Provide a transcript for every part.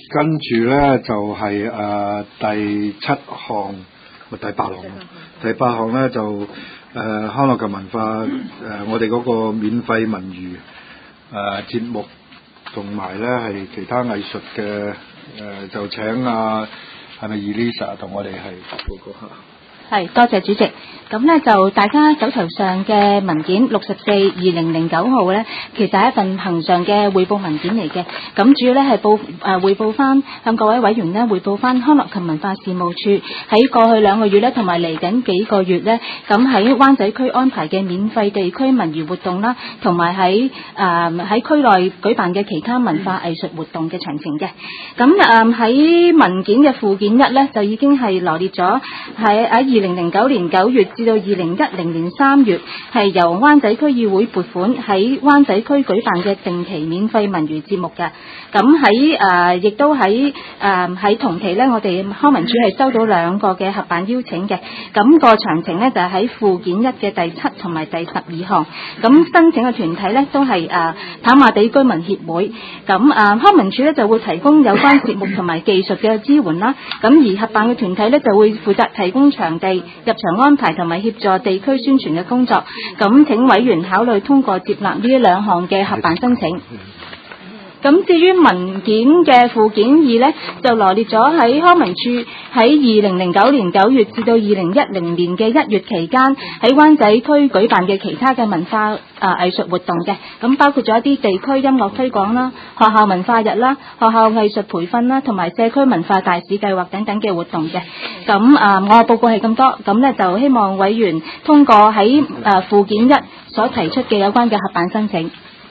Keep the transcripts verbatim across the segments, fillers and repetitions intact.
跟住咧就係、是、誒、呃、第七項，咪第八項。第八項咧就誒、呃、康樂及文化誒、呃、我哋嗰個免費文娛誒、呃、節目，同埋咧係其他藝術嘅誒、呃、就請啊係咪 Elisa 同我哋係報告下？ 係，多謝主席。咁咧就大家手頭上嘅文件六十四二零零九號咧，其實係一份恆常嘅匯報文件嚟嘅。咁主要咧係報誒匯報翻向各位委員咧匯報翻康樂及文化事務處喺過去兩個月咧，同埋嚟緊幾個月咧，咁喺灣仔區安排嘅免費地區文娛活動啦，同埋喺誒喺區內舉辦嘅其他文化藝術活動嘅詳情嘅。咁誒喺文件嘅附件一咧，就已經係羅列咗喺喺二零零九年九月至到二零一零年三月，係由灣仔區議會撥款喺灣仔區舉辦嘅定期免費文娛節目嘅。咁喺誒亦都喺誒喺同期咧，我哋康文署係收到兩個嘅合辦邀請嘅。咁、個詳情咧就係、是、喺附件一嘅第七同埋第十二項。咁申請嘅團體咧都係誒、呃、跑馬地居民協會。咁誒、呃、康文署咧就會提供有關節目同埋技術嘅支援啦。咁而合辦嘅團體咧就會負責提供場地、入場安排同埋協助地區宣傳嘅工作。咁請委員考慮通過接納呢兩項嘅合辦申請。咁至於文件嘅附件二呢，就羅列咗喺康文署喺二零零九年九月至到二零一零年嘅一月期間，喺灣仔區舉辦嘅其他嘅文化誒、呃、藝術活動嘅，咁包括咗一啲地區音樂推廣啦、學校文化日啦、學校藝術培訓啦，同埋社區文化大使計劃等等嘅活動嘅。咁誒、呃，我嘅報告係咁多，咁呢就希望委員通過喺誒、呃、附件一所提出嘅有關嘅合辦申請。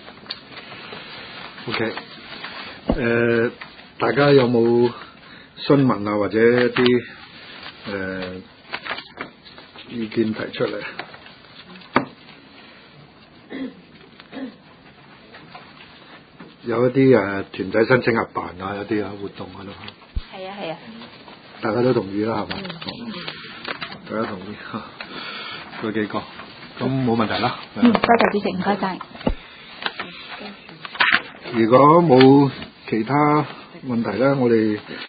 OK，誒、呃，大家有冇詢問啊，或者一啲誒、呃、意見提出嚟？有一啲誒、呃、團體申請合辦啊，有啲啊活動啊咯。 係啊係啊。 大家都同意啦，係嘛？大家同意嚇，嗰幾個，咁冇問題啦。 嗯，多謝主席，唔該晒。 如果冇其他問題咧，我哋